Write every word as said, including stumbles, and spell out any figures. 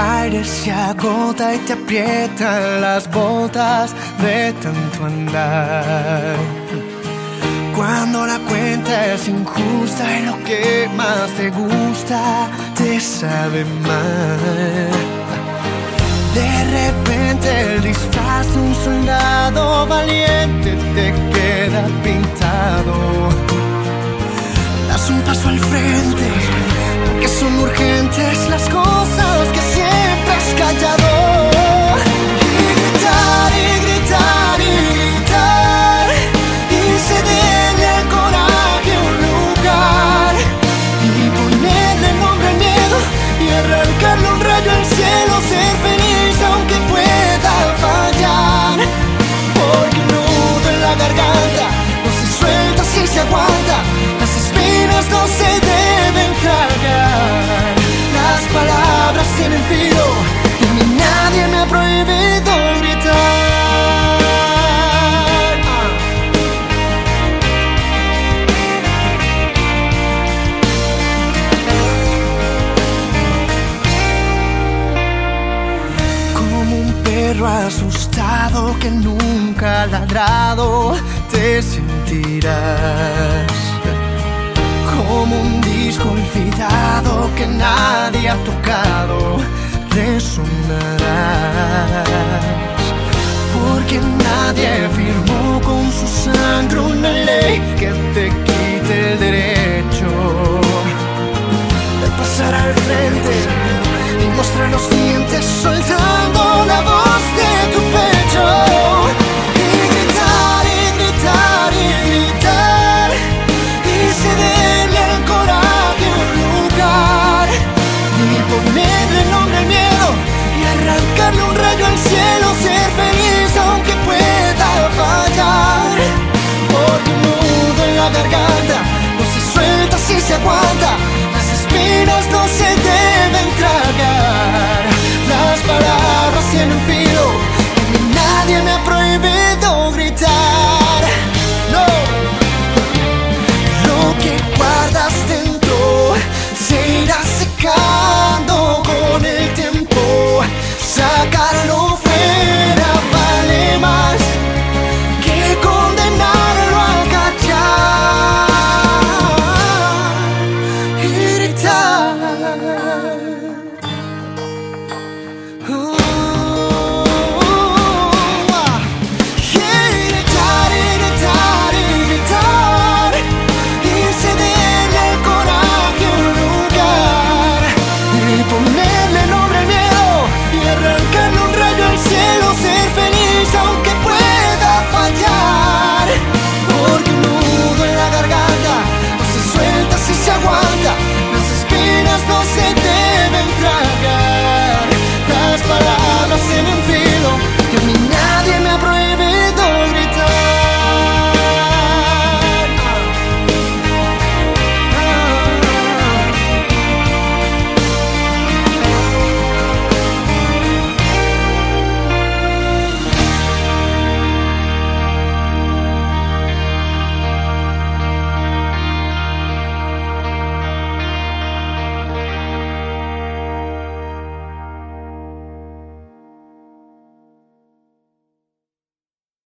aire se agota y te aprietan las botas de tanto andar. Cuando la cuenta es injusta y lo que más te gusta te sabe mal. De repente el disfraz de un soldado valiente te queda pintado. Das un paso al frente, porque son urgentes las cosas que siempre has callado. Y gritar, y gritar, y gritar, y cederle al coraje un lugar, y ponerle nombre al miedo, y arrancarle un rayo al cielo, ser feliz aunque pueda fallar. Porque el nudo en la garganta no se suelta si se aguanta, las espinas no se deben tragar. Las palabras tienen filo y a mí nadie me ha prohibido gritar. Como un perro asustado que nunca ha ladrado, te sentirás. Como un disco olvidado que nadie ha tocado, resonarás. Porque nadie firmó con su sangre una ley que te quite el derecho